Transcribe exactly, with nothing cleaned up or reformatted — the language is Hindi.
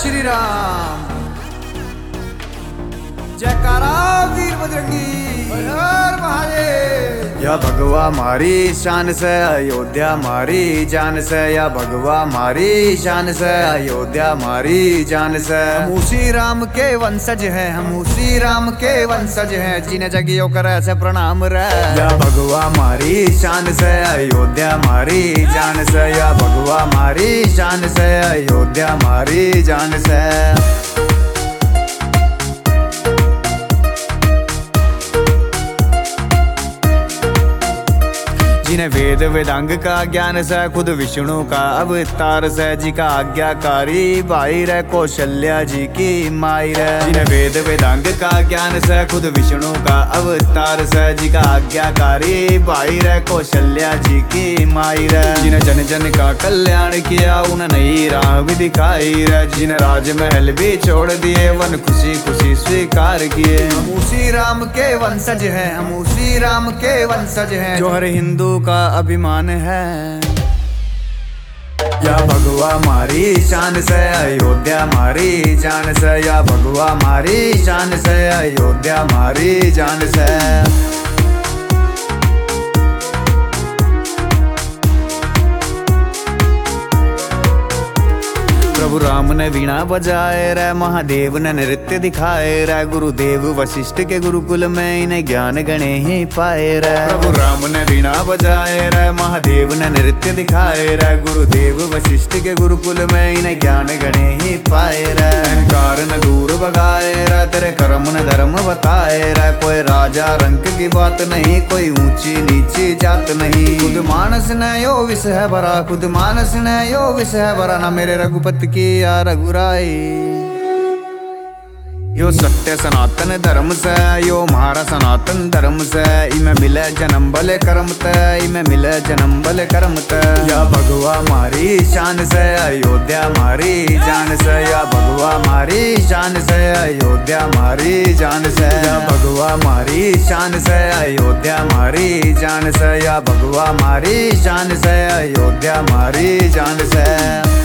श्री राम। जयकारा वीर बजरंगी, हर हर महादेव। या भगवा मारी शान से अयोध्या मारी जान से, या भगवा मारी शान से अयोध्या मारी जान से। हम उसी राम के वंशज हैं, हम उसी राम के वंशज हैं, जिन्हें जगियो करे से प्रणाम रे। या भगवा मारी शान से अयोध्या मारी जान से, या भगवा मारी शान से अयोध्या मारी जान से। जिन्हें वेद वेदांग का ज्ञान से, खुद विष्णु का अवतार से, जी का आज्ञाकारी भाई रे कौशल्या जी की माई रे। जिन्हें वेद वेदांग का ज्ञान से, खुद विष्णु का अवतार से, जी का आज्ञाकारी भाई रे कौशल्या जी की माई रे। जिन्हें जन जन का कल्याण किया, उन्हें नई राह भी दिखाई रे। जिन्हें राजमहल भी छोड़ दिए, वन खुशी खुशी स्वीकार किए। हम उसी राम के वंशज हैं, हम उसी राम के वंशज हैं, जो हर हिंदू का अभिमान है। या भगवा मारी शान से अयोध्या मारी जान से, या भगवा मारी शान से अयोध्या मारी जान से। प्रभु राम ने वीणा बजाए रे, महादेव ने नृत्य दिखाए रे। गुरुदेव वशिष्ठ के गुरुकुल में इन्हें ज्ञान गणे ही पाए रे। प्रभु राम ने वीणा बजाए रे, महादेव ने नृत्य दिखाए रे। गुरुदेव वशिष्ठ के गुरुकुल में इन्हें ज्ञान गणे ही पाए रे। अहंकार न दूर भगाए रे, तेरे कर्म न धर्म बताए रे। कोई राजा रंग की बात नहीं, कोई ऊंची नीची जात नहीं। खुद मानस ने यो विष है भरा, खुद मानस ने यो विष है भरा, ना मेरे रघुपति की या रघुराई। यो सत्य सनातन धर्म से, यो हमारा सनातन धर्म से। इमें मिले जन्म भले कर्म ते, इमें मिले जन्म भले कर्म ते। या भगवा मारी शान से अयोध्या मारी जान से, या भगवा मारी शान से अयोध्या मारी जान से। या भगवा मारी शान से अयोध्या मारी जान से, या भगवा मारी शान से अयोध्या मारी जान से।